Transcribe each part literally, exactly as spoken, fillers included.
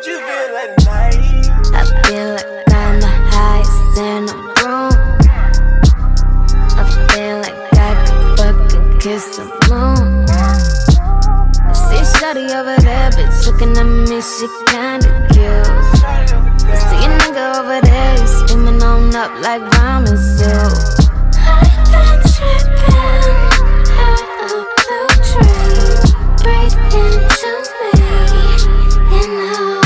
What you feel at night? I feel like I'm the highest in the room. I feel like I could fucking kiss the moon. I see shawty over there, bitch, looking at me, she kinda cute. I see a nigga over there, he's steaming on up like ramen soup. I've been tripping, had a blue dream, breathe into me, you know.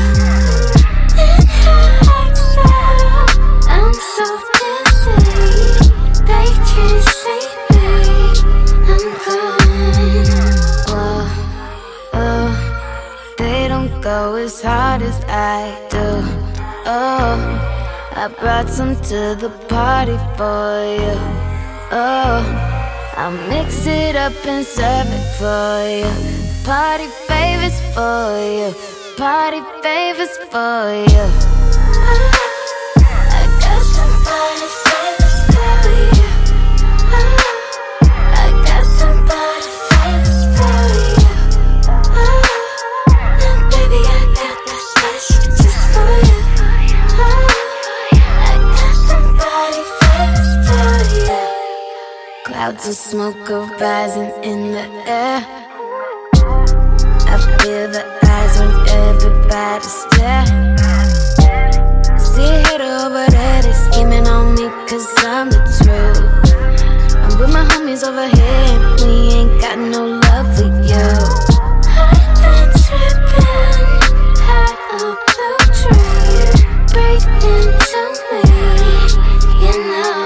Inhale, exhale, I'm so dizzy, they can't see me, I'm gone. Whoa, oh, they don't go as hard as I do. Oh, I brought some to the party for you. Oh, I'll mix it up and serve it for you. Party favors for you. Party favors for you. Oh, I got some party favors for you. Oh, I got some party favors for you. Oh, now baby I got that special just for you. Clouds of smoke are rising in the air. I feel the eyes when everybody stare. See a hater over there, they scheming on me cause I'm the truth. I'm with my homies over here and we ain't got no love for you. I've been tripping, had a blue dream, breathe into me, you know.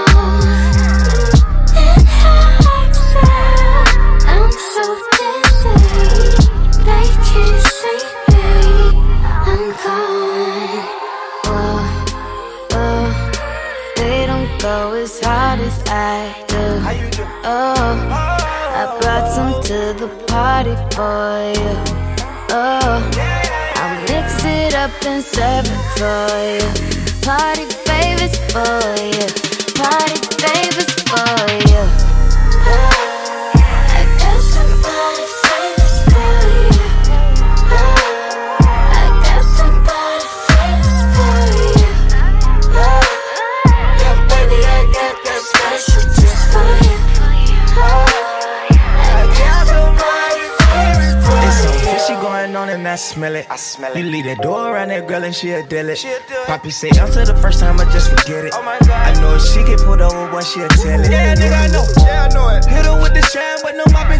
Go as hard as I do. How you do? Oh, I brought some to the party for you. Oh, I'll mix it up and serve it for you. Party favors for you. Party favors for you. Oh, I got some party favors for you. Oh, I got some party favors for you. Oh, special just for you. Oh, I got somebody favors for you. There's some fishy going on and I smell it. I smell it. You leave that door around that girl and she'll deal it. She'll do it. Poppy say after the first time I just forget it. Oh my God. I know if she get pulled over, boy, she'll tell it. Yeah, nigga, I know. Yeah, I know it. Hit her with the shine, but no, my